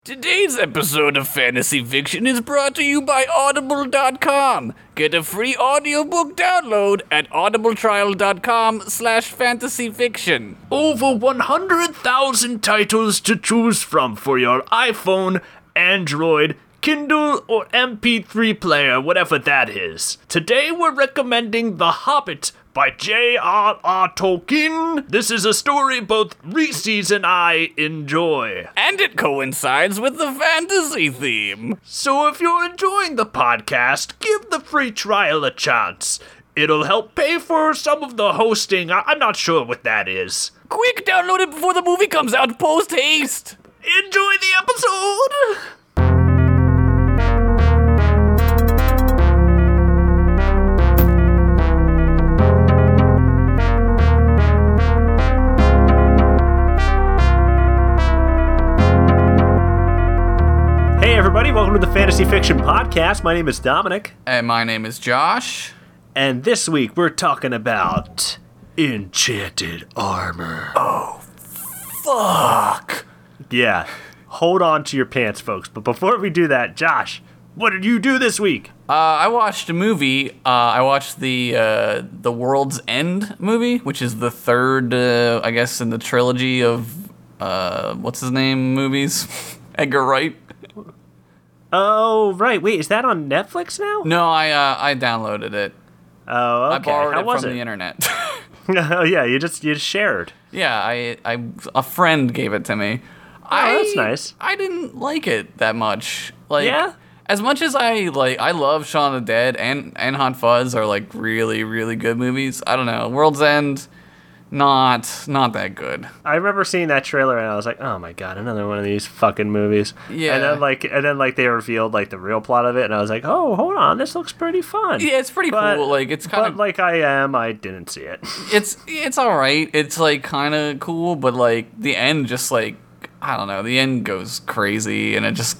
Today's episode of Fantasy Fiction is brought to you by Audible.com. Get a free audiobook download at audibletrial.com/fantasyfiction. Over 100,000 titles to choose from for your iPhone, Android, Kindle, or MP3 player, whatever that is. Today we're recommending The Hobbit by J.R.R. Tolkien. This is a story both Reese's and I enjoy. And it coincides with the fantasy theme. So if you're enjoying the podcast, give the free trial a chance. It'll help pay for some of the hosting. I'm not sure what that is. Quick, download it before the movie comes out post haste. Enjoy the episode! Hey everybody, welcome to the Fantasy Fiction Podcast. My name is Dominic. And my name is Josh. And this week we're talking about enchanted armor. Oh, fuck. Yeah, hold on to your pants, folks. But before we do that, Josh, what did you do this week? I watched a movie. I watched the World's End movie, which is the third, I guess, in the trilogy of, what's his name movies? Edgar Wright. Oh, right. Wait, is that on Netflix now? No, I downloaded it. Oh, okay. I borrowed How it was from it? the internet. Oh, yeah, you just shared. Yeah, a friend gave it to me. Oh, that's nice. I didn't like it that much. Like, Yeah? as much as I love Shaun of the Dead and Hot Fuzz are like really, really good movies. I don't know. World's End, not that good. I remember seeing that trailer and I was like, "Oh my god, another one of these fucking movies." Yeah. And then they revealed like the real plot of it, and I was like, "Oh, hold on, this looks pretty fun." Yeah, it's pretty cool. Like it's kind But of like I didn't see it. it's all right. It's like kind of cool, but like the end just like I don't know. The end goes crazy and it just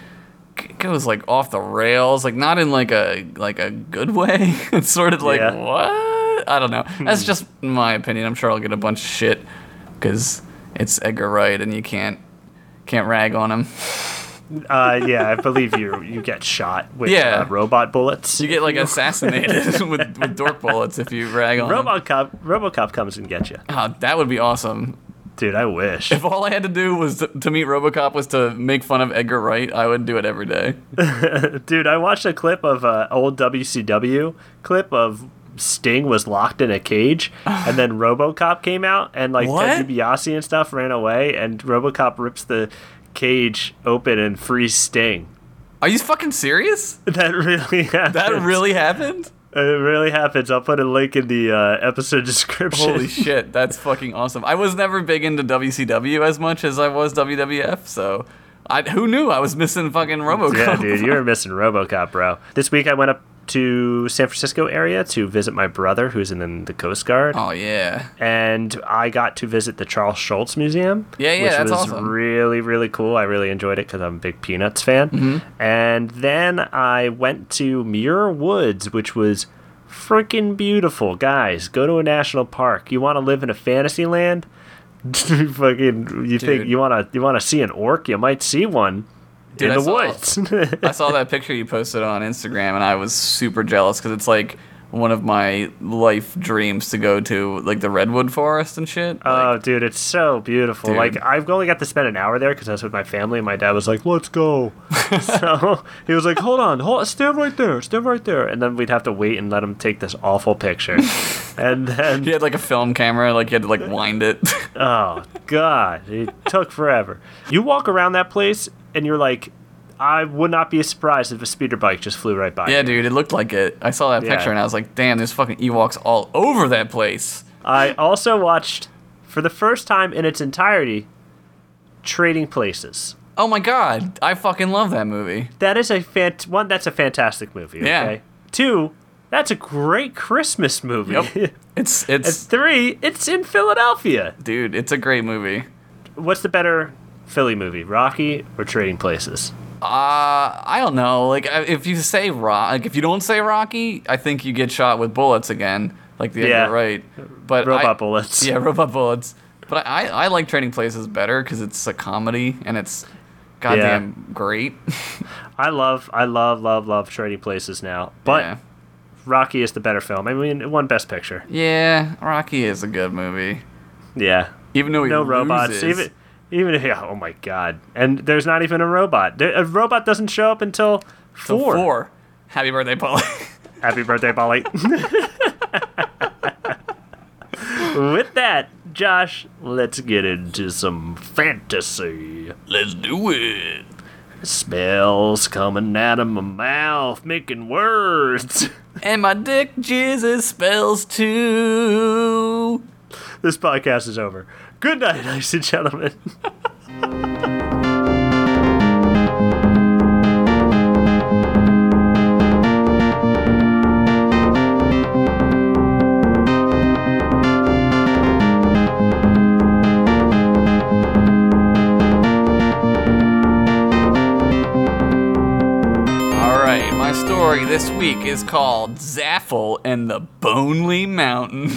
goes like off the rails, like not in like a good way. It's sort of like Yeah. what? I don't know. That's just my opinion. I'm sure I'll get a bunch of shit because it's Edgar Wright and you can't rag on him. Yeah, I believe you get shot with Yeah. robot bullets. You get like assassinated with dork bullets if you rag on him. RoboCop comes and gets you. Oh, that would be awesome. Dude, I wish. If all I had to do was to meet RoboCop was to make fun of Edgar Wright, I would do it every day. Dude, I watched a clip of old WCW clip of Sting was locked in a cage, and then RoboCop came out, and like What? Ted DiBiase and stuff ran away, and RoboCop rips the cage open and frees Sting. Are you fucking serious? That really happened. That really happened? It really happens. I'll put a link in the episode description. Holy shit, that's fucking awesome. I was never big into WCW as much as I was WWF, so who knew I was missing fucking RoboCop? Yeah, dude, you were missing RoboCop, bro. This week I went up to San Francisco area to visit my brother who's in the Coast Guard. Oh, yeah. And I got to visit the Charles Schultz Museum. Yeah, which that's was awesome. really, really cool. I really enjoyed it because I'm a big Peanuts fan. Mm-hmm. And then I went to Muir Woods, which was freaking beautiful. Guys, go to a national park. You want to live in a fantasy land? You think you want to see an orc? You might see one. Dude, in the woods. I saw that picture you posted on Instagram, and I was super jealous because it's like one of my life dreams to go to, like the redwood forest and shit. Oh, dude, it's so beautiful. Dude. Like, I've only got to spend an hour there because I was with my family, and my dad was like, "Let's go." So he was like, "Hold on, stand right there," and then we'd have to wait and let him take this awful picture, and then He had like a film camera, like you had to like wind it. oh god, it took forever. You walk around that place, and you're like, I would not be surprised if a speeder bike just flew right by. Yeah, you. dude, it looked like it. I saw that Yeah. picture and I was like, damn, there's fucking Ewoks all over that place. I also watched, for the first time in its entirety, Trading Places. Oh my god, I fucking love that movie. That is one. That's a fantastic movie. Okay. Yeah. 2, that's a great Christmas movie. Yep. And It's 3, it's in Philadelphia. dude, it's a great movie. What's the better Philly movie, Rocky or Trading Places? I don't know. Like, if you say if you don't say Rocky, I think you get shot with bullets again, like the Yeah. Edgar Wright. But Robot bullets. Yeah, robot bullets. But I like Trading Places better because it's a comedy and it's goddamn great. I love Trading Places now. But Yeah. Rocky is the better film. I mean, it won Best Picture. Yeah, Rocky is a good movie. Yeah. Even though he No loses. robots. Even yeah, oh my god. And there's not even a robot. A robot doesn't show up until 4. 4. Happy birthday, Polly. Happy birthday, Polly. With that, Josh, let's get into some fantasy. Let's do it. Spells coming out of my mouth, making words. And my dick jizzes spells too. This podcast is over. Good night, ladies and gentlemen. Alright, my story this week is called Zaffle and the Bonely Mountain.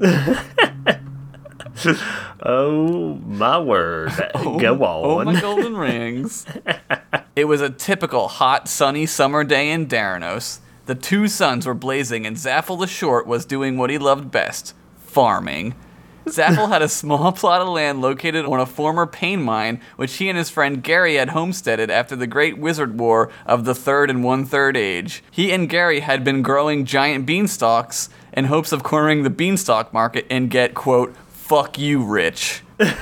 Oh, my word. Go Oh, on. my golden rings. It was a typical hot, sunny summer day in Daranos. The two suns were blazing, and Zaffle the Short was doing what he loved best, farming. Zaffle had a small plot of land located on a former pain mine, which he and his friend Gary had homesteaded after the Great Wizard War of the Third and One-Third Age. He and Gary had been growing giant beanstalks in hopes of cornering the beanstalk market and get, quote, fuck you rich.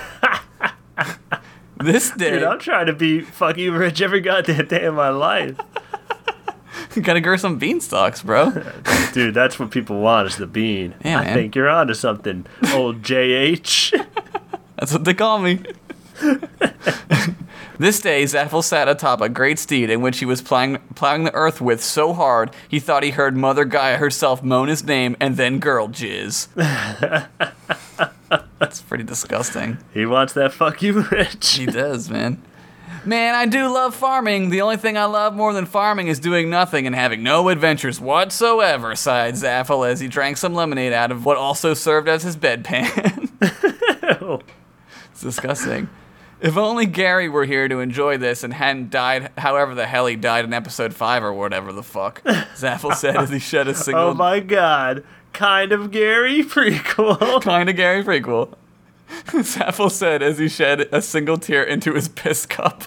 This day... Dude, I'm trying to be fuck you rich every goddamn day of my life. You gotta grow some beanstalks, bro. Dude, that's what people want is the bean. Yeah, I man. think you're onto something, old JH. That's what they call me. This day, Zaffle sat atop a great steed in which he was plowing the earth with so hard he thought he heard Mother Gaia herself moan his name and then girl jizz. That's pretty disgusting. He wants that fuck you rich. He does, man. Man, I do love farming. The only thing I love more than farming is doing nothing and having no adventures whatsoever, sighed Zaffle as he drank some lemonade out of what also served as his bedpan. It's disgusting. If only Gary were here to enjoy this and hadn't died however the hell he died in episode 5 or whatever the fuck, Zaffle said as he shed a single... Oh my god. Kind of Gary prequel. Kinda Gary prequel. Zaffle said as he shed a single tear into his piss cup.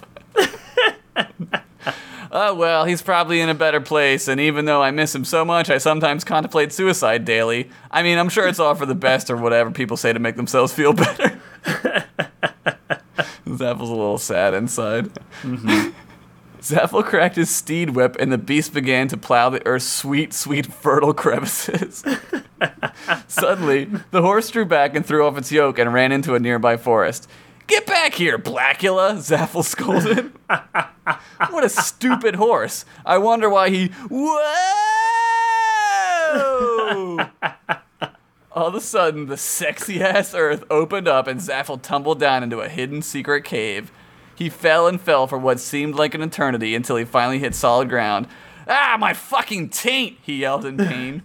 Oh, well, he's probably in a better place, and even though I miss him so much, I sometimes contemplate suicide daily. I mean, I'm sure it's all for the best or whatever people say to make themselves feel better. Zaffle's a little sad inside. Mm-hmm. Zaffle cracked his steed whip, and the beast began to plow the earth's sweet, sweet, fertile crevices. Suddenly, the horse drew back and threw off its yoke and ran into a nearby forest. Get back here, Blackula, Zaffle scolded. What a stupid horse. I wonder why he... Whoa! All of a sudden, the sexy-ass earth opened up and Zaffle tumbled down into a hidden secret cave. He fell and fell for what seemed like an eternity until he finally hit solid ground. Ah, my fucking taint, he yelled in pain.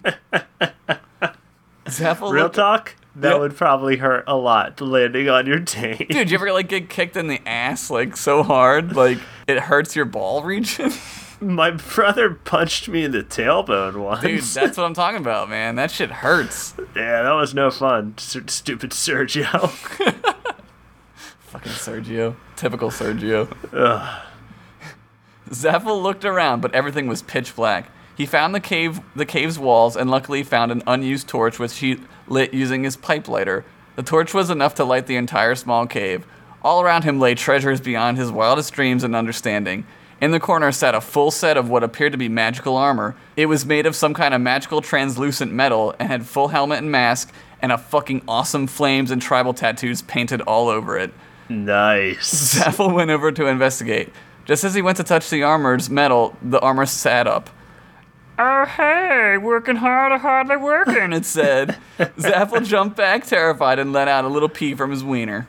Zaffle Real looked... talk? That Yep. would probably hurt a lot landing on your taint. Dude, you ever like get kicked in the ass like so hard like it hurts your ball region? My brother punched me in the tailbone once. Dude, that's what I'm talking about, man. That shit hurts. Yeah, that was no fun. Stupid Sergio. Fucking Sergio. Typical Sergio. Ugh. Zaffle looked around, but everything was pitch black. He found the cave's walls and luckily found an unused torch which he lit using his pipe lighter. The torch was enough to light the entire small cave. All around him lay treasures beyond his wildest dreams and understanding. In the corner sat a full set of what appeared to be magical armor. It was made of some kind of magical translucent metal and had full helmet and mask and a fucking awesome flames and tribal tattoos painted all over it. Nice. Zaffle went over to investigate. Just as he went to touch the armor's metal, the armor sat up. Oh, hey, working hard or hardly working, it said. Zaffle jumped back terrified and let out a little pee from his wiener.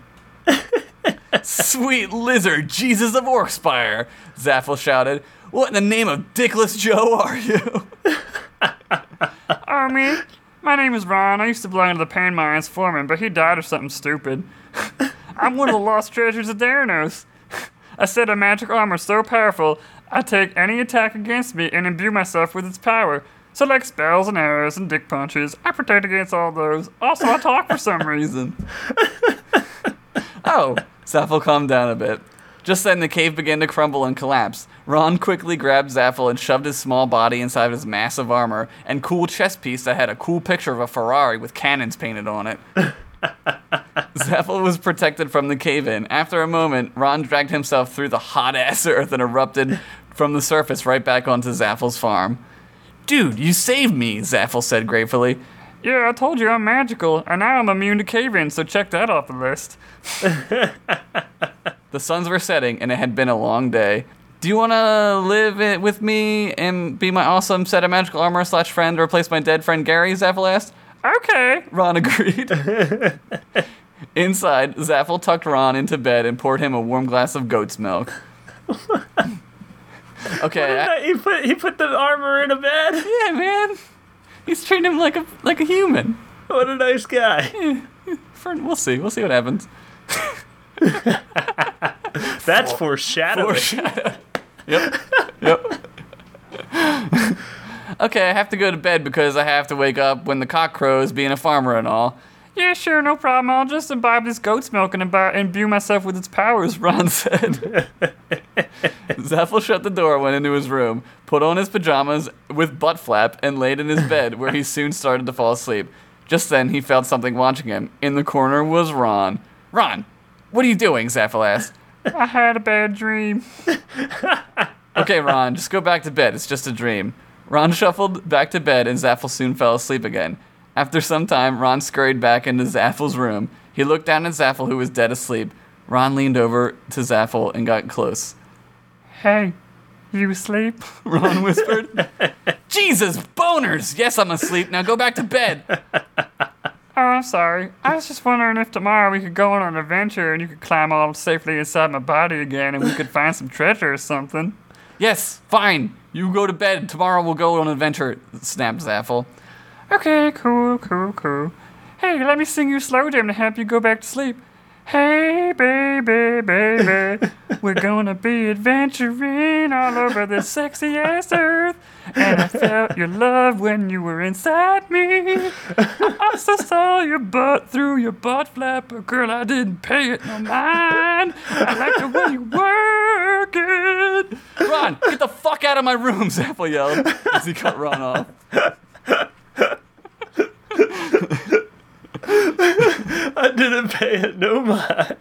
Sweet lizard, Jesus of Orkspire, Zaffle shouted. What in the name of Dickless Joe are you? Me? My name is Ron. I used to belong to the Pain Mines foreman, but he died of something stupid. I'm one of the lost treasures of Daranos. A set of magic armor so powerful, I take any attack against me and imbue myself with its power. So like spells and arrows and dick punches, I protect against all those. Also, I talk for some reason. Oh, Zaffel calmed down a bit. Just then, the cave began to crumble and collapse. Ron quickly grabbed Zaffel and shoved his small body inside his massive armor and cool chest piece that had a cool picture of a Ferrari with cannons painted on it. Zaffel was protected from the cave-in. After a moment, Ron dragged himself through the hot-ass earth and erupted from the surface right back onto Zaffel's farm. Dude, you saved me, Zaffel said gratefully. Yeah, I told you I'm magical, and now I'm immune to cave-ins, so check that off the list. The suns were setting, and it had been a long day. Do you want to live with me and be my awesome set of magical armor / friend to replace my dead friend Gary? Zaffel asked. Okay. Ron agreed. Inside, Zaffel tucked Ron into bed and poured him a warm glass of goat's milk. Okay. He put the armor in a bed? Yeah, man. He's treating him like a human. What a nice guy. We'll see. We'll see what happens. That's foreshadowing. Yep. Okay, I have to go to bed because I have to wake up when the cock crows, being a farmer and all. Yeah, sure, no problem. I'll just imbibe this goat's milk and imbue myself with its powers, Ron said. Zaffel shut the door, went into his room, put on his pajamas with butt flap, and laid in his bed, where he soon started to fall asleep. Just then, he felt something watching him. In the corner was Ron. Ron, what are you doing? Zaffel asked. I had a bad dream. Okay, Ron, just go back to bed. It's just a dream. Ron shuffled back to bed, and Zaffel soon fell asleep again. After some time, Ron scurried back into Zaffel's room. He looked down at Zaffel, who was dead asleep. Ron leaned over to Zaffel and got close. Hey, you asleep? Ron whispered. Jesus, boners! Yes, I'm asleep. Now go back to bed. Oh, I'm sorry. I was just wondering if tomorrow we could go on an adventure and you could climb all safely inside my body again and we could find some treasure or something. Yes, fine. You go to bed. Tomorrow we'll go on an adventure, snapped Zaffel. Okay, cool. Hey, let me sing you a slow jam to help you go back to sleep. Hey, baby, we're gonna be adventuring all over this sexy ass earth. And I felt your love when you were inside me. I also saw your butt through your butt flap, but girl, I didn't pay it no mind. I like the way you work it. Ron, get the fuck out of my room, Zaffel yelled as he cut Ron off. I didn't pay it no mind.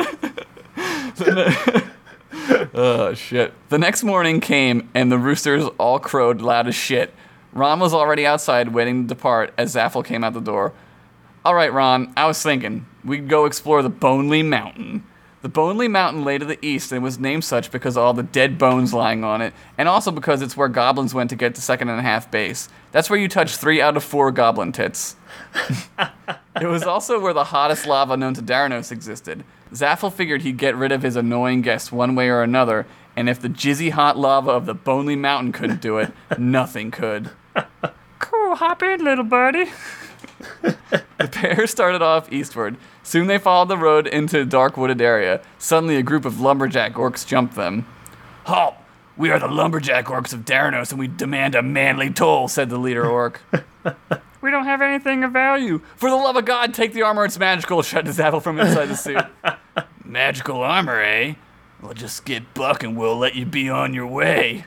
Oh, shit. The next morning came, and the roosters all crowed loud as shit. Ron was already outside waiting to depart as Zaffel came out the door. All right, Ron, I was thinking we'd go explore the Bonely Mountain. The Bonely Mountain lay to the east and was named such because of all the dead bones lying on it, and also because it's where goblins went to get to 2nd and a half base. That's where you touch 3 out of 4 goblin tits. It was also where the hottest lava known to Daranos existed. Zaffel figured he'd get rid of his annoying guest one way or another, and if the jizzy hot lava of the Bonely Mountain couldn't do it, nothing could. Cool, hop in, little buddy. The pair started off eastward. Soon they followed the road into a dark wooded area. Suddenly a group of lumberjack orcs jumped them. Halt! We are the lumberjack orcs of Daranos, and we demand a manly toll, said the leader orc. We don't have anything of value. For the love of God, take the armor, it's magical, shouted Zaffel from inside the suit. Magical armor, eh? Well, just get Buck and we'll let you be on your way.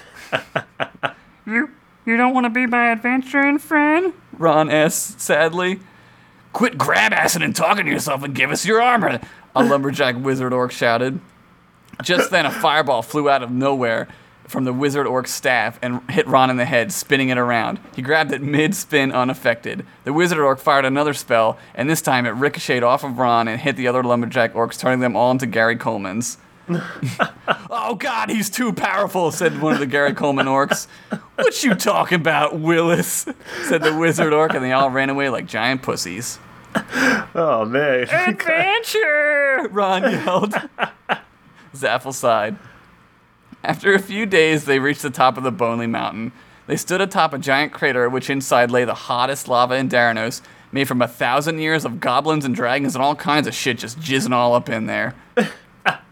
You don't want to be my adventuring friend? Ron asked sadly. Quit grab-assing and talking to yourself and give us your armor, a lumberjack wizard orc shouted. Just then, a fireball flew out of nowhere from the wizard orc's staff and hit Ron in the head, spinning it around. He grabbed it mid-spin unaffected. The wizard orc fired another spell, and this time it ricocheted off of Ron and hit the other lumberjack orcs, turning them all into Gary Colemans. Oh God, he's too powerful, said one of the Gary Coleman orcs. What you talking about, Willis? Said the wizard orc, and they all ran away like giant pussies. Oh, man. Adventure! Ron yelled. Zaffel sighed. After a few days, they reached the top of the Bonely Mountain. They stood atop a giant crater, which inside lay the hottest lava in Daranos, made from 1,000 years of goblins and dragons and all kinds of shit just jizzing all up in there. We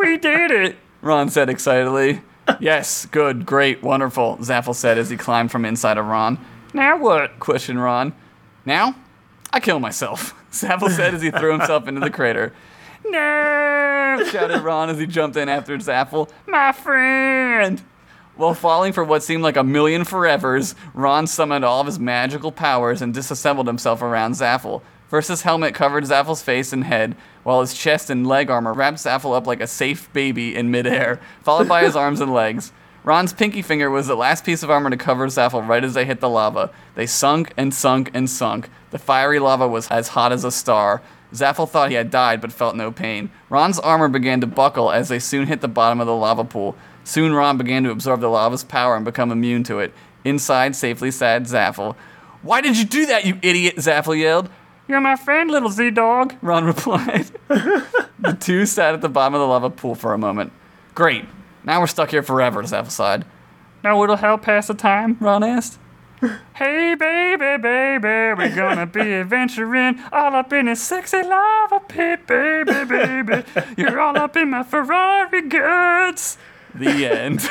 We did it, Ron said excitedly. Yes, good, great, wonderful, Zaffle said as he climbed from inside of Ron. Now what? Questioned Ron. Now? I kill myself, Zaffle said as he threw himself into the crater. No! Shouted Ron as he jumped in after Zaffle. My friend! While falling for what seemed like a million forevers, Ron summoned all of his magical powers and disassembled himself around Zaffle. First his helmet covered Zaffle's face and head, while his chest and leg armor wrapped Zaffle up like a safe baby in midair, followed by his arms and legs. Ron's pinky finger was the last piece of armor to cover Zaffle right as they hit the lava. They sunk and sunk and sunk. The fiery lava was as hot as a star. Zaffle thought he had died but felt no pain. Ron's armor began to buckle as they soon hit the bottom of the lava pool. Soon Ron began to absorb the lava's power and become immune to it. Inside safely sat Zaffle. Why did you do that, you idiot? Zaffle yelled. You're my friend, little Z-Dog, Ron replied. The two sat at the bottom of the lava pool for a moment. Great. Now we're stuck here forever, Zaffle sighed. Now it'll help pass the time, Ron asked. Hey, baby, baby, we're gonna be adventuring all up in this sexy lava pit, baby, baby. You're all up in my Ferrari guts. The end.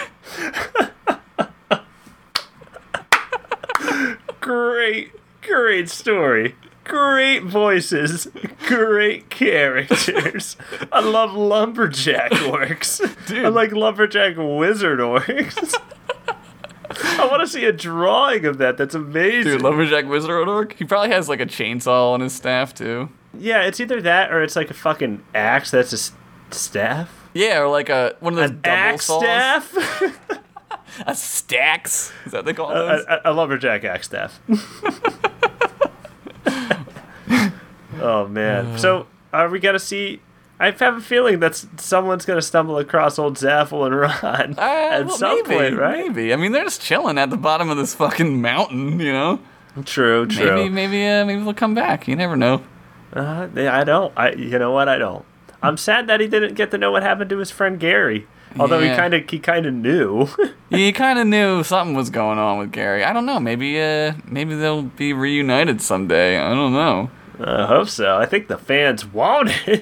Great story. Great voices. Great characters. I love lumberjack orcs. Dude. I like lumberjack wizard orcs. I want to see a drawing of that. That's amazing. Dude, Lumberjack Wizard Orc? He probably has like a chainsaw on his staff too. Yeah, it's either that or it's like a fucking axe that's a staff. Yeah, or like one of those An double axe saws. staff? A stacks? Is that what they call those? A lumberjack axe staff. Oh, man. So, are we going to see... I have a feeling that someone's going to stumble across old Zaffle and Ron at some point, right? Maybe. I mean, they're just chilling at the bottom of this fucking mountain, you know? True. Maybe they'll come back. You never know. I don't. You know what? I don't. I'm sad that he didn't get to know what happened to his friend Gary. Although he kind of knew. He kind of knew something was going on with Gary. I don't know. Maybe they'll be reunited someday. I don't know. I hope so. I think the fans want it.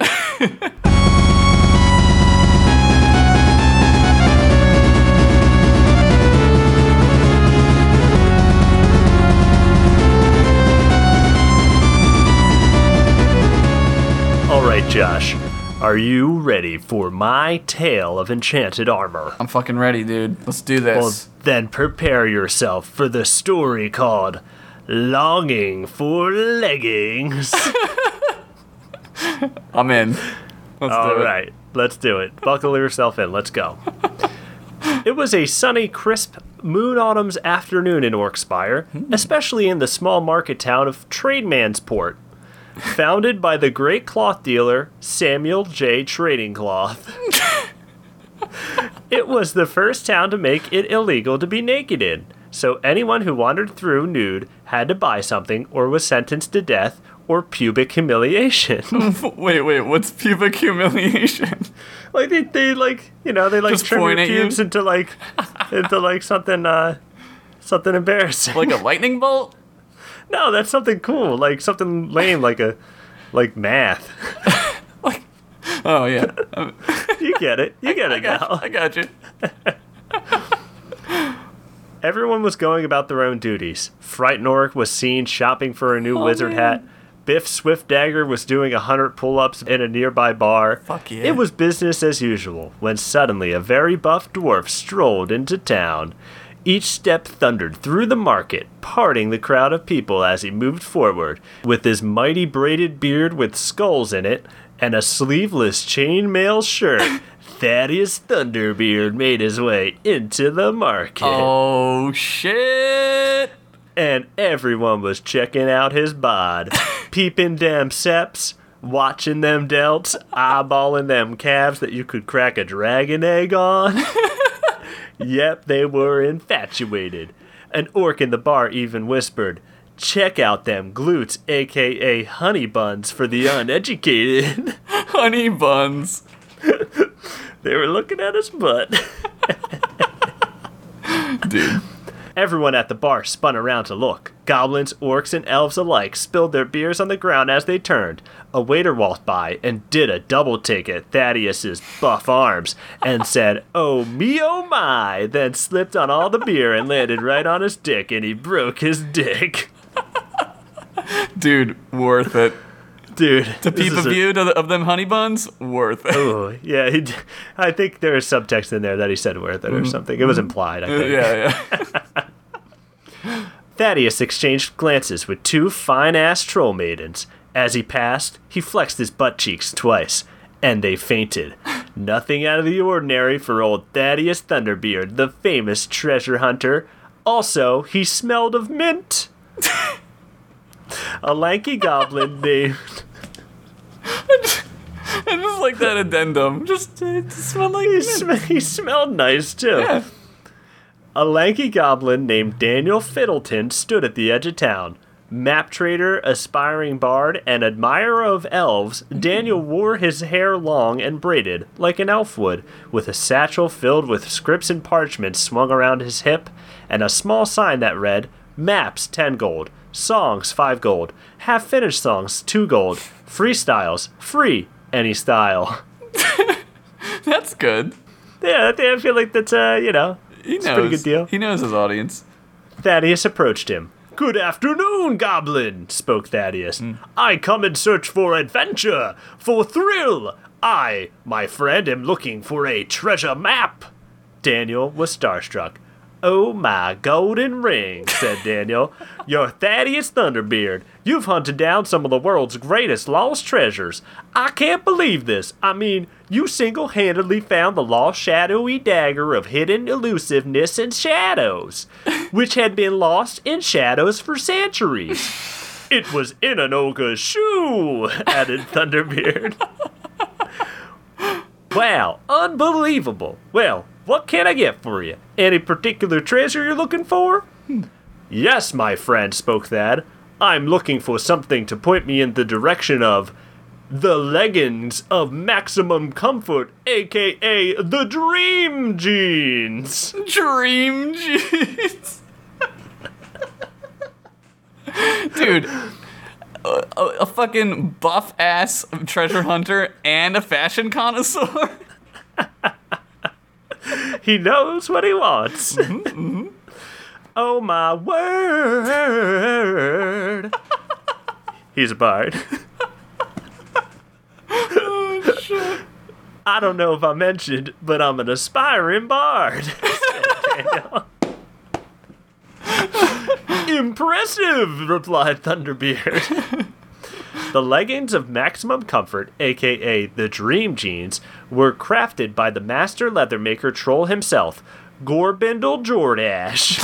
All right, Josh. Are you ready for my tale of enchanted armor? I'm fucking ready, dude. Let's do this. Well, then prepare yourself for the story called Longing for Leggings. I'm in. Let's do All it. right, let's do it. Buckle yourself in. Let's go. It was a sunny, crisp, moon-autumn's afternoon in Orkspire, especially in the small market town of Trademansport, founded by the great cloth dealer Samuel J. Trading Cloth. It was the first town to make it illegal to be naked in, so anyone who wandered through nude had to buy something or was sentenced to death or pubic humiliation. Wait, what's pubic humiliation? Like they like, you know, they like Just trim point your at you? pubes into like something embarrassing. Like a lightning bolt? No, that's something cool, like something lame, like math. Oh yeah. You get it. You get it now. I got you. Everyone was going about their own duties. Frightened Orc was seen shopping for a new wizard hat. Biff Swift Dagger was doing 100 pull-ups in a nearby bar. Fuck yeah. It was business as usual, when suddenly a very buff dwarf strolled into town. Each step thundered through the market, parting the crowd of people as he moved forward, with his mighty braided beard with skulls in it, and a sleeveless chainmail shirt. Thaddeus Thunderbeard made his way into the market. Oh shit! And everyone was checking out his bod, peeping them seps, watching them delts, eyeballing them calves that you could crack a dragon egg on. Yep, they were infatuated. An orc in the bar even whispered, "Check out them glutes, aka honey buns for the uneducated." Honey buns. They were looking at his butt. Dude. Everyone at the bar spun around to look. Goblins, orcs, and elves alike spilled their beers on the ground as they turned. A waiter walked by and did a double take at Thaddeus's buff arms and said, "Oh me, oh my," then slipped on all the beer and landed right on his dick, and he broke his dick. Dude, worth it. Dude. To peep a view of them honey buns, worth it. Oh, yeah. I think there is subtext in there that he said worth it or something. It was implied, I think. Yeah. Thaddeus exchanged glances with two fine-ass troll maidens. As he passed, he flexed his butt cheeks twice, and they fainted. Nothing out of the ordinary for old Thaddeus Thunderbeard, the famous treasure hunter. Also, he smelled of mint. A lanky goblin named... I just like that addendum. Just it smelled like mint. He smelled nice, too. Yeah. A lanky goblin named Daniel Fiddleton stood at the edge of town. Map trader, aspiring bard, and admirer of elves, Daniel wore his hair long and braided, like an elf would, with a satchel filled with scripts and parchments swung around his hip, and a small sign that read, "Maps, 10 gold. Songs, 5 gold. Half-finished songs, 2 gold. Freestyles, free, any style." That's good. Yeah, I feel like that's, He knows. it's a pretty good deal. He knows his audience. Thaddeus approached him. "Good afternoon, goblin," spoke Thaddeus. "I come in search for adventure, for thrill. I, my friend, am looking for a treasure map." Daniel was starstruck. "Oh, my golden ring," said Daniel. "You're Thaddeus Thunderbeard. You've hunted down some of the world's greatest lost treasures. I can't believe this. I mean, you single-handedly found the lost shadowy dagger of hidden elusiveness and shadows, which had been lost in shadows for centuries." "It was in an ogre's shoe," added Thunderbeard. "Wow, unbelievable. Well, what can I get for you? Any particular treasure you're looking for?" "Yes, my friend," spoke Thad. "I'm looking for something to point me in the direction of the leggings of maximum comfort, aka the dream jeans." Dream jeans. Dude, a fucking buff ass treasure hunter and a fashion connoisseur. He knows what he wants. Oh my word. He's a bard. Oh, shit. "I don't know if I mentioned, but I'm an aspiring bard." "Impressive," replied Thunderbeard. The leggings of maximum comfort, aka the dream jeans, were crafted by the master leather maker troll himself, Gorbindle Jordash.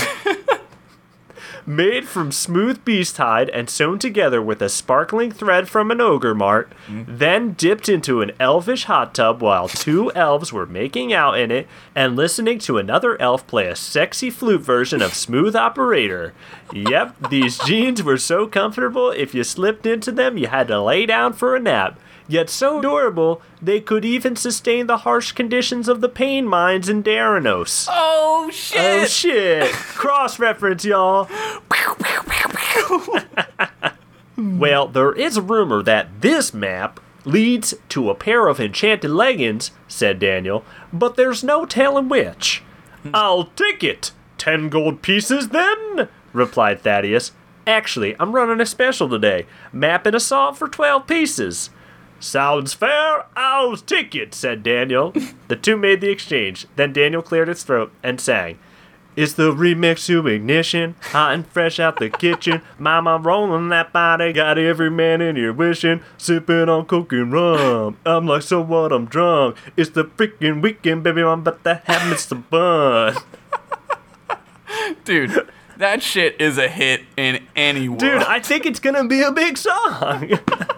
Made from smooth beast hide and sewn together with a sparkling thread from an ogre mart, then dipped into an elvish hot tub while two elves were making out in it and listening to another elf play a sexy flute version of Smooth Operator. Yep, these jeans were so comfortable if you slipped into them you had to lay down for a nap. Yet so durable, they could even sustain the harsh conditions of the pain mines in Daranos. Oh shit! Oh shit! Cross-reference, y'all. Well, there is a rumor that this map leads to a pair of enchanted leggings, said Daniel, but there's no telling which. "I'll take it. 10 gold pieces then," replied Thaddeus. "Actually, I'm running a special today. Map and assault for 12 pieces. "Sounds fair, I'll take it," said Daniel. The two made the exchange. Then Daniel cleared his throat and sang. "It's the remix to Ignition, hot and fresh out the kitchen. Mama rolling that body, got every man in here wishing. Sipping on coke and rum, I'm like, so what, I'm drunk. It's the freaking weekend, baby, I'm about to have me some fun." Dude, that shit is a hit in any world. Dude, I think it's gonna be a big song.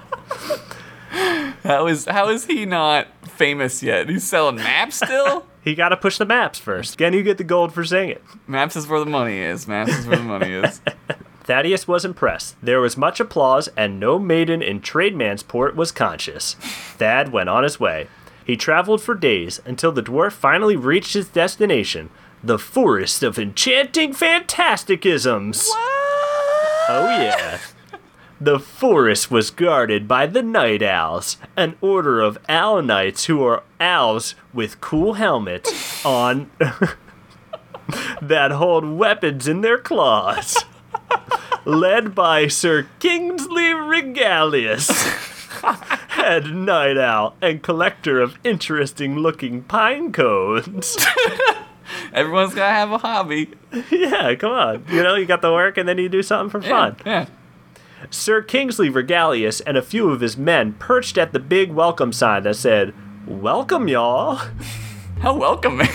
How is he not famous yet? He's selling maps still? He gotta push the maps first. Can you get the gold for singing? Maps is where the money is. Maps is where the money is. Thaddeus was impressed. There was much applause, and no maiden in Trademansport was conscious. Thad went on his way. He traveled for days until the dwarf finally reached his destination, the Forest of Enchanting Fantasticisms. What? Oh, yeah. The forest was guarded by the Night Owls, an order of owl knights who are owls with cool helmets on that hold weapons in their claws. Led by Sir Kingsley Regalius, head night owl and collector of interesting-looking pine cones. Everyone's gotta have a hobby. Yeah, come on. You got the work and then you do something for fun. Yeah. Sir Kingsley Regalius and a few of his men perched at the big welcome sign that said, "Welcome, y'all." How welcoming.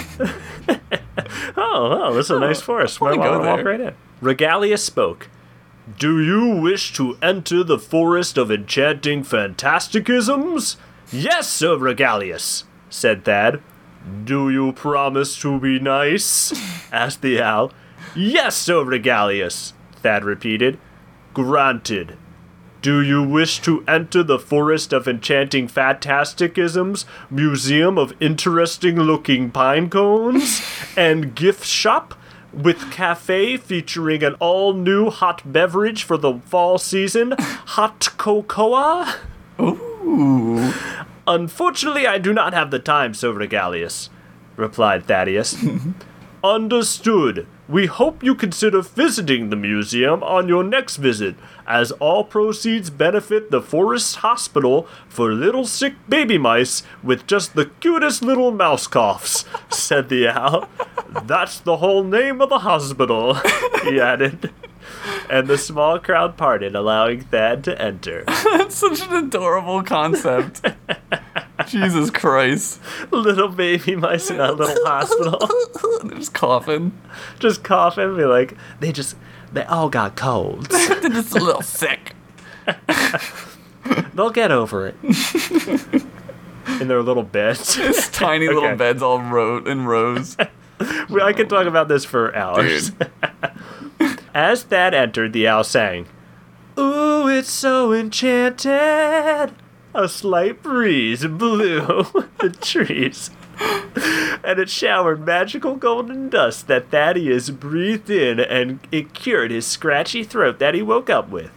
Oh, this is a nice forest. wanna go Walk there. right in. Regalius spoke. "Do you wish to enter the forest of enchanting fantasticisms?" "Yes, Sir Regalius," said Thad. "Do you promise to be nice?" asked the owl. "Yes, Sir Regalius," Thad repeated. "Granted. Do you wish to enter the Forest of Enchanting Fantasticisms Museum of Interesting-Looking Pine Cones and Gift Shop with cafe featuring an all-new hot beverage for the fall season, hot cocoa?" Ooh. "Unfortunately, I do not have the time, Sir Regalius," replied Thaddeus. "Understood. We hope you consider visiting the museum on your next visit, as all proceeds benefit the Forest Hospital for little sick baby mice with just the cutest little mouse coughs," said the owl. "That's the whole name of the hospital," he added. And the small crowd parted, allowing Thad to enter. That's such an adorable concept. Jesus Christ. Little baby mice in a little hospital. They're just coughing. Just coughing, be like, they all got colds. They're just a little sick. They'll get over it. In their little beds. Just tiny little Okay. beds all in rows. I could talk about this for hours. Dude. As Thad entered, the owl sang, "Ooh, it's so enchanted." A slight breeze blew the trees, and it showered magical golden dust that Thaddeus breathed in, and it cured his scratchy throat that he woke up with.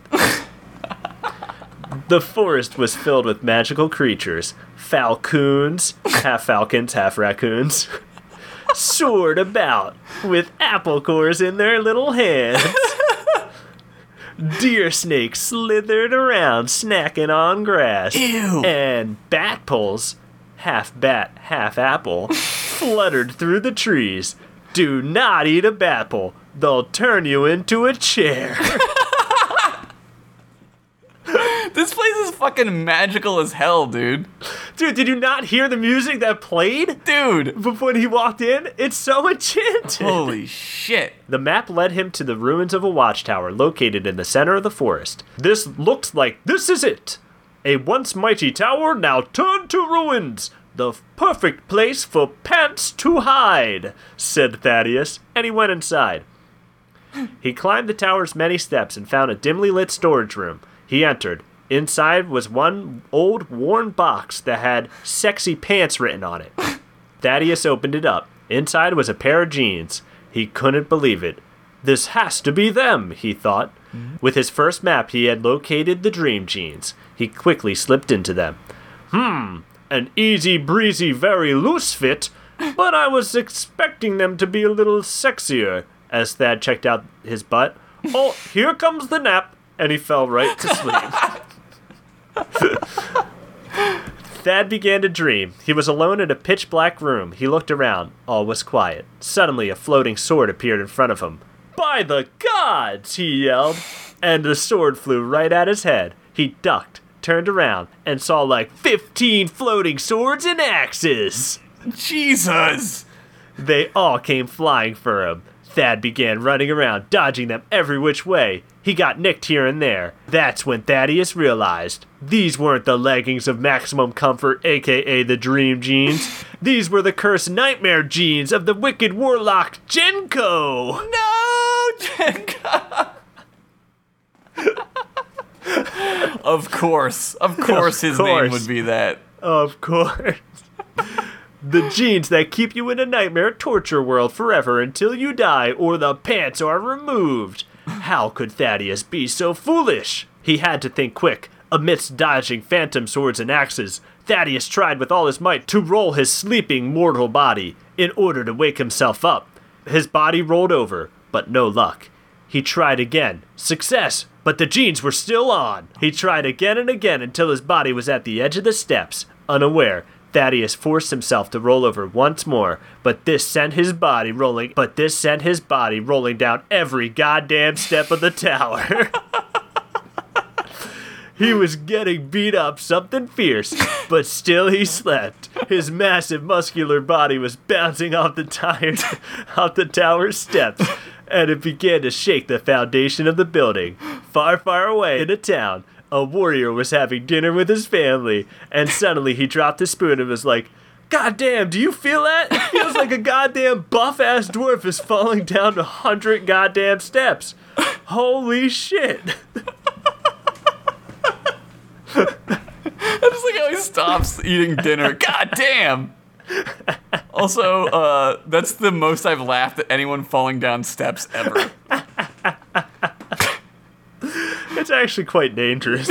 The forest was filled with magical creatures. Falcons, half falcons, half raccoons, soared about with apple cores in their little hands. Deer snakes slithered around, snacking on grass. Ew. And bat poles, half bat, half apple, fluttered through the trees. Do not eat a bat pole. They'll turn you into a chair. This place is fucking magical as hell, dude. Dude, did you not hear the music that played Dude. before he walked in? It's so enchanted. Holy shit. The map led him to the ruins of a watchtower located in the center of the forest. This looked like this is it. A once mighty tower now turned to ruins. The perfect place for pants to hide, said Thaddeus, and he went inside. He climbed the tower's many steps and found a dimly lit storage room. He entered. Inside was one old, worn box that had sexy pants written on it. Thaddeus opened it up. Inside was a pair of jeans. He couldn't believe it. This has to be them, he thought. With his first map, he had located the dream jeans. He quickly slipped into them. An easy breezy, very loose fit, but I was expecting them to be a little sexier, as Thad checked out his butt. Oh, here comes the nap, and he fell right to sleep. Thad began to dream. He was alone in a pitch-black room. He looked around. All was quiet. Suddenly, a floating sword appeared in front of him. By the gods, he yelled, and the sword flew right at his head. He ducked, turned around, and saw like 15 floating swords and axes. Jesus. They all came flying for him. Thad began running around, dodging them every which way. He got nicked here and there. That's when Thaddeus realized these weren't the leggings of maximum comfort, aka the dream jeans. These were the cursed nightmare jeans of the wicked warlock Jenko. No, Jenka. Of course his name course. would be that. Of course. The jeans that keep you in a nightmare torture world forever until you die or the pants are removed. How could Thaddeus be so foolish? He had to think quick. Amidst dodging phantom swords and axes, Thaddeus tried with all his might to roll his sleeping mortal body in order to wake himself up. His body rolled over, but no luck. He tried again. Success! But the jeans were still on. He tried again and again until his body was at the edge of the steps. Unaware, Thaddeus forced himself to roll over once more, but this sent his body rolling down every goddamn step of the tower. He was getting beat up something fierce, but still he slept. His massive muscular body was bouncing off the tower steps, and it began to shake the foundation of the building. Far, far away in a town, a warrior was having dinner with his family, and suddenly he dropped his spoon and was like, "God damn, do you feel that? It feels like a goddamn buff-ass dwarf is falling down 100 goddamn steps. Holy shit." I just like how he stops eating dinner. God damn! Also, that's the most I've laughed at anyone falling down steps ever. It's actually quite dangerous.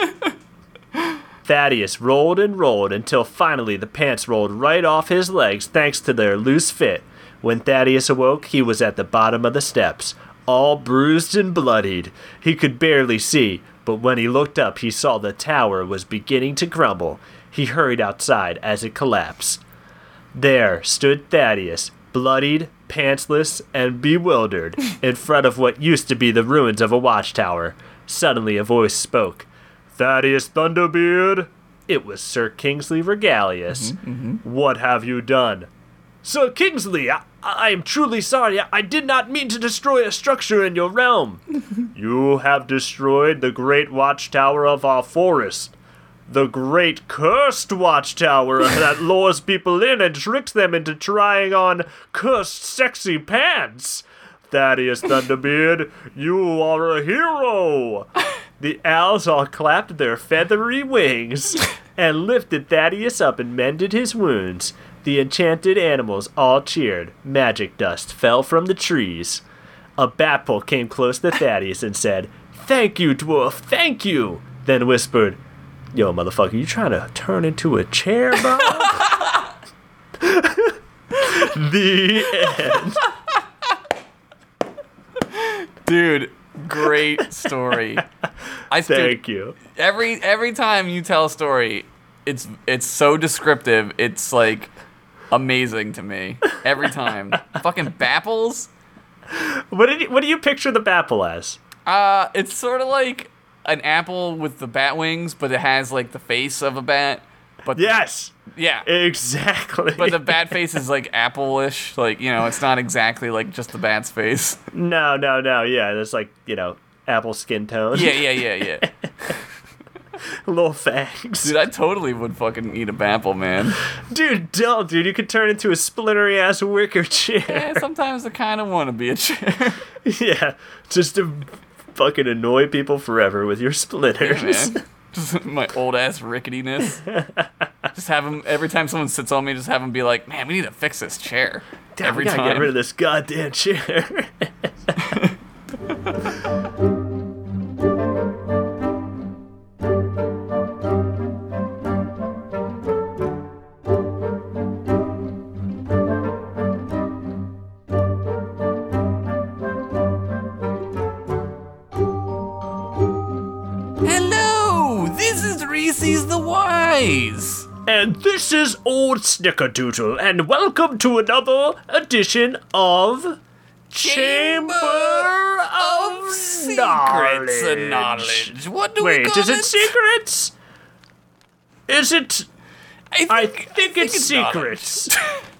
Thaddeus rolled and rolled until finally the pants rolled right off his legs thanks to their loose fit. When Thaddeus awoke, he was at the bottom of the steps, all bruised and bloodied. He could barely see, but when he looked up, he saw the tower was beginning to crumble. He hurried outside as it collapsed. There stood Thaddeus, bloodied, pantsless, and bewildered, in front of what used to be the ruins of a watchtower. Suddenly a voice spoke. "Thaddeus Thunderbeard?" It was Sir Kingsley Regalius. "What have you done?" "Sir Kingsley, I am truly sorry. I did not mean to destroy a structure in your realm." "You have destroyed the great watchtower of our forest. The great cursed watchtower that lures people in and tricks them into trying on cursed sexy pants. Thaddeus Thunderbeard, you are a hero." The owls all clapped their feathery wings and lifted Thaddeus up and mended his wounds. The enchanted animals all cheered. Magic dust fell from the trees. A batpole came close to Thaddeus and said, "Thank you, dwarf, thank you." Then whispered, "Yo, motherfucker, you trying to turn into a chair, bro?" The end. Dude, great story. Thank you. Every time you tell a story, it's so descriptive. It's like amazing to me every time. Fucking bapples. What do you picture the bapple as? It's sort of like an apple with the bat wings, but it has like the face of a bat. But Yes. yeah, Exactly. but the bat face is like apple-ish. Like, you know, it's not exactly like just the bat's face. No. Yeah, there's like, apple skin tone. Yeah. Little fangs. Dude, I totally would fucking eat a bapple, man. Dude, don't, dude. You could turn into a splintery ass wicker chair. Yeah, sometimes I kind of want to be a chair. Yeah, just to fucking annoy people forever with your splinters. Man. Just my old ass ricketiness. Just have him, every time someone sits on me, just have him be like, "Man, we need to fix this chair." Damn, every we gotta time. get rid of this goddamn chair. Hello, this is Reese's the Wise. And this is Old Snickerdoodle, and welcome to another edition of Chamber of Secrets and Knowledge. What do we Wait, call is it secrets? Is it? I think it's secrets.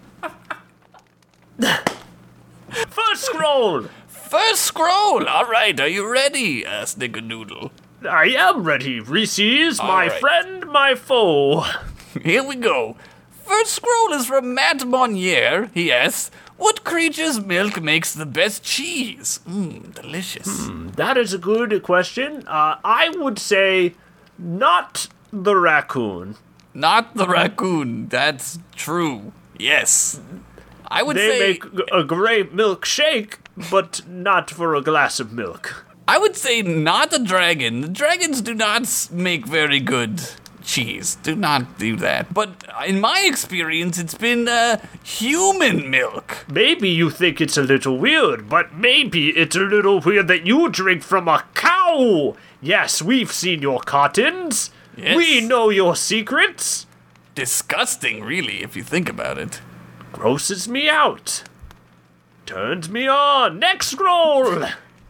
First scroll. First scroll. All right, are you ready, Snickerdoodle? I am ready, Reese's, All my right. friend, my foe. Here we go. First scroll is from Matt Monnier. He asks, "What creature's milk makes the best cheese?" Delicious. That is a good question. I would say not the raccoon. Not the raccoon. That's true. Yes. I would They say make a great milkshake, but not for a glass of milk. I would say not the dragon. The dragons do not make very good cheese. Do not do that. But in my experience, it's been human milk. Maybe you think it's a little weird, but maybe it's a little weird that you drink from a cow. Yes, we've seen your cartons. Yes. We know your secrets. Disgusting, really, if you think about it. Grosses me out. Turns me on. Next scroll.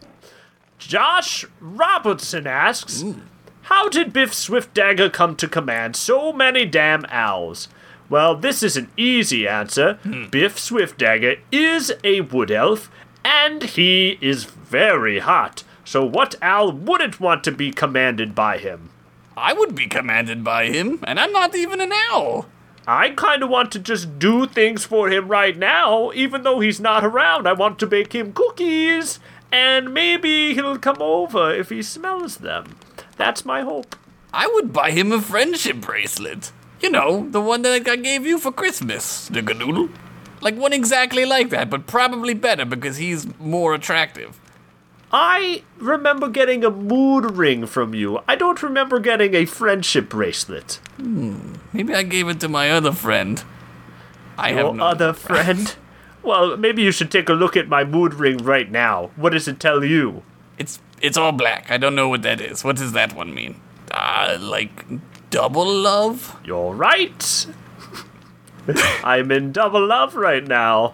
Josh Robertson asks, how did Biff Swiftdagger come to command so many damn owls? Well, this is an easy answer. Biff Swiftdagger is a wood elf, and he is very hot. So what owl wouldn't want to be commanded by him? I would be commanded by him, and I'm not even an owl. I kind of want to just do things for him right now, even though he's not around. I want to bake him cookies, and maybe he'll come over if he smells them. That's my hope. I would buy him a friendship bracelet. You know, the one that I gave you for Christmas, Snickerdoodle. Like one exactly like that, but probably better because he's more attractive. I remember getting a mood ring from you. I don't remember getting a friendship bracelet. Maybe I gave it to my other friend. I have Your no other friend? Well, maybe you should take a look at my mood ring right now. What does it tell you? It's all black. I don't know what that is. What does that one mean? Like double love? You're right. I'm in double love right now.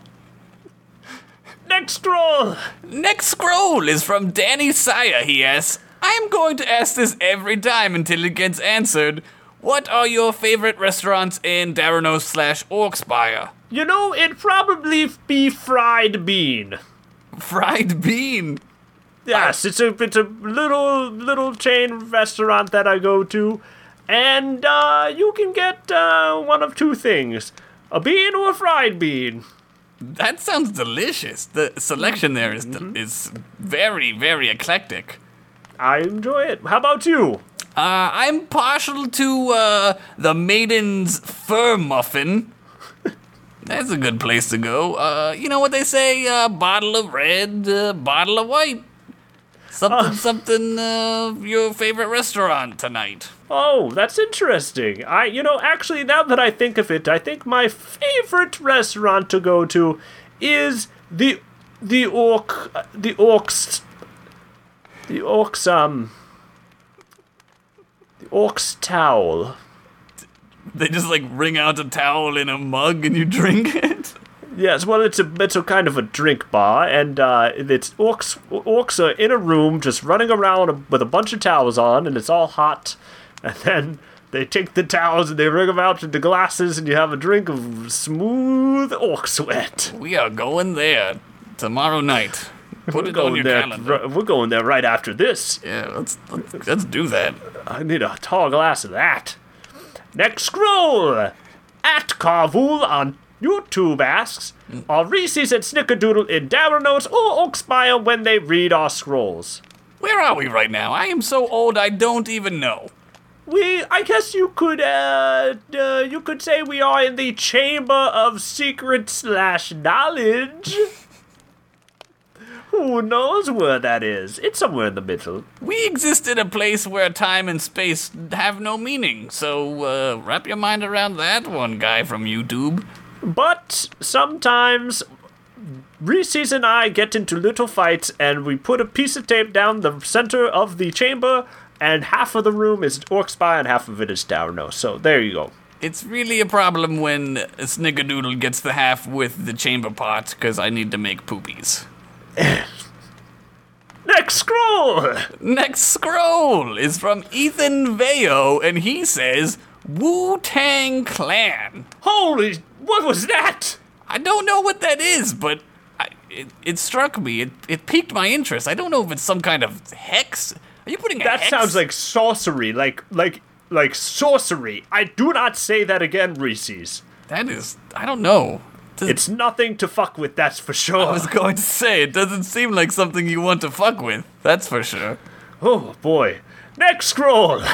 Next scroll. Next scroll is from Danny Sire. He asks, I am going to ask this every time until it gets answered. What are your favorite restaurants in Daranos/Orkspire? You know, it'd probably be Fried Bean. Fried bean. Yes, it's a little chain restaurant that I go to, and you can get one of two things: a bean or a fried bean. That sounds delicious. The selection there is very, very eclectic. I enjoy it. How about you? I'm partial to the Maiden's Fur Muffin. That's a good place to go. You know what they say? Bottle of red, bottle of white. Something, your favorite restaurant tonight. Oh, that's interesting. Actually, now that I think of it, I think my favorite restaurant to go to is the Orcs Towel. They just like wring out a towel in a mug and you drink it. Yes, well, it's a kind of a drink bar, and it's orcs are in a room just running around with a bunch of towels on, and it's all hot. And then they take the towels and they wring them out into glasses, and you have a drink of smooth orc sweat. We are going there tomorrow night. Put it on your calendar. We're going there right after this. Yeah, let's do that. I need a tall glass of that. Next scroll! At Carvool on YouTube asks, are Reese's and Snickerdoodle in Daranos or Orkspire when they read our scrolls? Where are we right now? I am so old I don't even know. I guess you could say we are in the Chamber of Secret/Knowledge. Who knows where that is? It's somewhere in the middle. We exist in a place where time and space have no meaning, so wrap your mind around that one, guy from YouTube. But sometimes Reese's and I get into little fights, and we put a piece of tape down the center of the chamber, and half of the room is Orkspire and half of it is Daranos. So there you go. It's really a problem when Snickerdoodle gets the half with the chamber part, because I need to make poopies. Next scroll! Next scroll is from Ethan Veo, and he says, Wu-Tang Clan. Holy, what was that? I don't know what that is, but it struck me. It piqued my interest. I don't know if it's some kind of hex. Are you putting a hex? That sounds like sorcery, like sorcery. I do not say that again, Reese's. That is, I don't know. It's nothing to fuck with, that's for sure. I was going to say, it doesn't seem like something you want to fuck with. That's for sure. Oh, boy. Next scroll.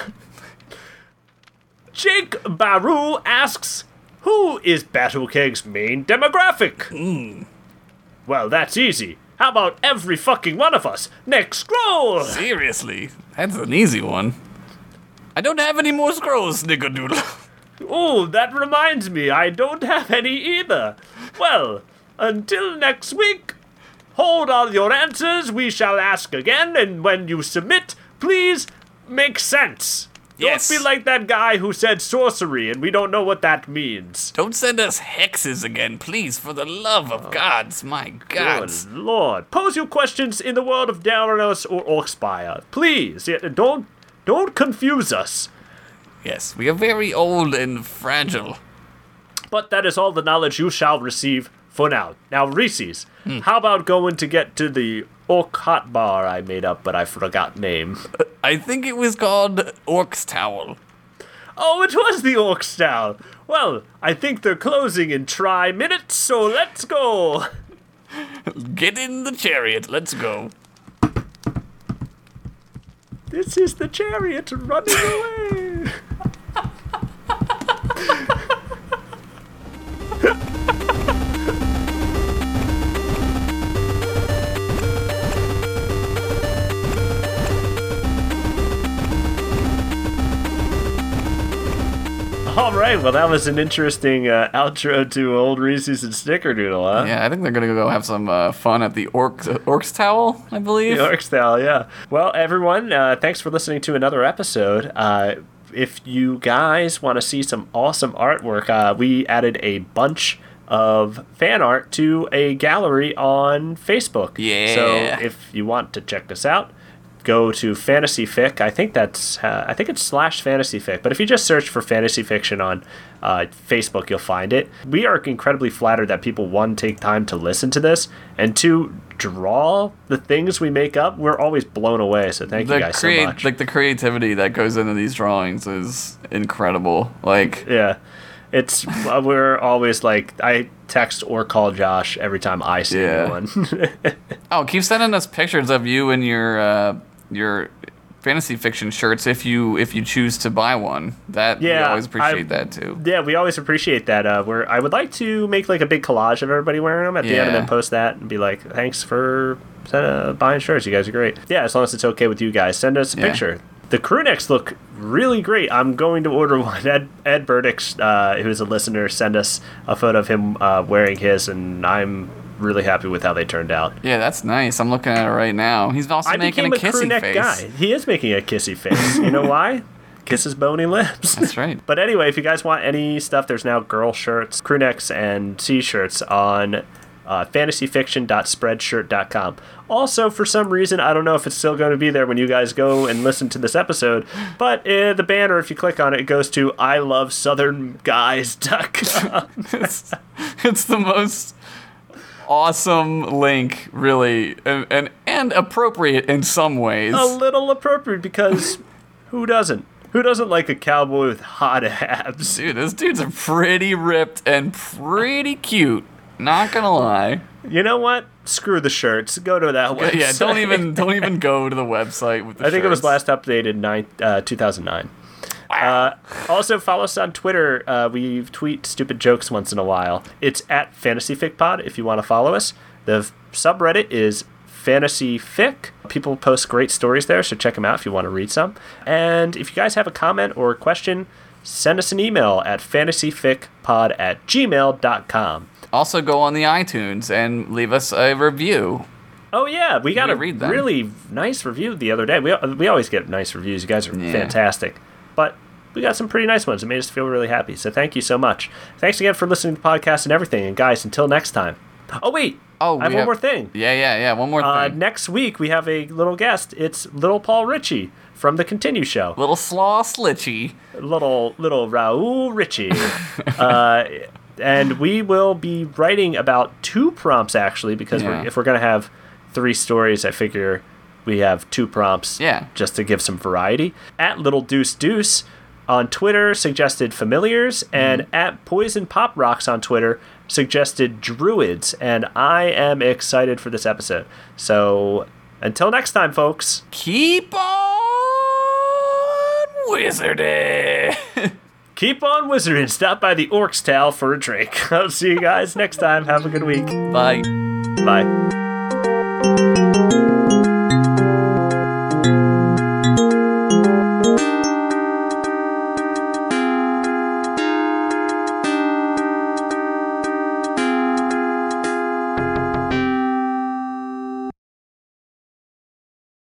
Jake Baru asks, who is Battle Keg's main demographic? Well, that's easy. How about every fucking one of us? Next scroll! Seriously, that's an easy one. I don't have any more scrolls, Snickerdoodle. Oh, that reminds me, I don't have any either. Well, until next week, hold all your answers, we shall ask again, and when you submit, please make sense. Yes. Don't be like that guy who said sorcery, and we don't know what that means. Don't send us hexes again, please, for the love of gods, my gods. Good Lord. Pose your questions in the world of Dalanos or Orkspire. Please, don't confuse us. Yes, we are very old and fragile. But that is all the knowledge you shall receive for now. Now, Reese's, how about going to get to the Orc Hot Bar I made up, but I forgot name? I think it was called Orc's Towel. Oh, it was the Orc Style. Well, I think they're closing in minutes, so let's go. Get in the chariot, let's go. This is the chariot running away. All right, well, that was an interesting outro to Old Reese's and Snickerdoodle, huh? Yeah, I think they're gonna go have some fun at the Orc's Towel, I believe. The Orc Style, yeah. Well, everyone, thanks for listening to another episode. If you guys want to see some awesome artwork, we added a bunch of fan art to a gallery on Facebook. Yeah. So if you want to check this out, go to Fantasy Fic. I think it's /Fantasy Fic. But if you just search for Fantasy Fiction on Facebook, you'll find it. We are incredibly flattered that people, one, take time to listen to this, and two, draw the things we make up. We're always blown away. So thank you guys so much. Like the creativity that goes into these drawings is incredible. Like, yeah. It's we're always like, I text or call Josh every time I see anyone. oh, keep sending us pictures of you and your fantasy fiction shirts if you choose to buy one. We always appreciate that too. Yeah, we always appreciate that. I would like to make like a big collage of everybody wearing them at the end and then post that and be like, thanks for buying shirts. You guys are great. Yeah, as long as it's okay with you guys, send us a picture. The crew necks look really great. I'm going to order one. Ed Burdix, who's a listener, sent us a photo of him wearing his, and I'm really happy with how they turned out. Yeah, that's nice. I'm looking at it right now. He's also making a kissy crew neck face. Guy. He is making a kissy face. You know why? Kiss his bony lips. That's right. But anyway, if you guys want any stuff, there's now girl shirts, crew necks, and t-shirts on fantasyfiction.spreadshirt.com. Also, for some reason, I don't know if it's still going to be there when you guys go and listen to this episode, but the banner, if you click on it, it goes to ilovesouthernguys.com. It's the most awesome link, really, and appropriate in some ways. A little appropriate, because who doesn't? Who doesn't like a cowboy with hot abs? Dude, those dudes are pretty ripped and pretty cute. Not gonna lie. You know what? Screw the shirts. Go to that website. Yeah, don't even go to the website with the I think shirts. it was last updated 2009. Wow. Also, follow us on Twitter. We tweet stupid jokes once in a while. It's at FantasyFicPod if you want to follow us. The subreddit is FantasyFic. People post great stories there, so check them out if you want to read some. And if you guys have a comment or a question, send us an email at fantasyficpod@gmail.com. Also, go on the iTunes and leave us a review. Oh, yeah. We got a read them. really nice review the other day. We always get nice reviews. You guys are fantastic. But we got some pretty nice ones. It made us feel really happy. So thank you so much. Thanks again for listening to the podcast and everything. And guys, until next time. Oh, wait. I have one more thing. Yeah. One more thing. Next week, we have a little guest. It's Little Paul Ritchie from The Continue Show. Little Sloss Litchie. Little Raul Ritchie. And we will be writing about 2 prompts, actually, because if we're going to have 3 stories, I figure we have 2 prompts just to give some variety. At Little Deuce Deuce on Twitter suggested familiars, and at Poison Pop Rocks on Twitter suggested druids, and I am excited for this episode. So until next time, folks. Keep on wizarding. Keep on wizarding. Stop by the Orc's Towel for a drink. I'll see you guys next time. Have a good week. Bye. Bye. Bye.